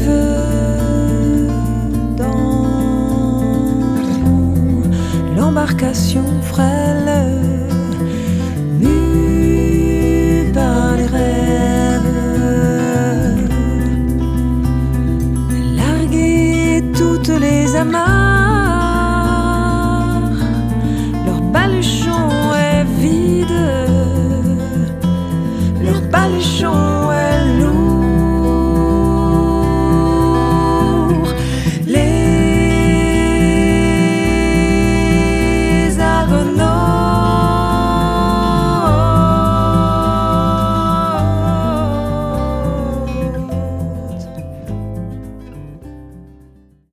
dans l'embarcation frêle, mue par les rêves, larguer toutes les amarres, leur baluchon est vide, leur baluchon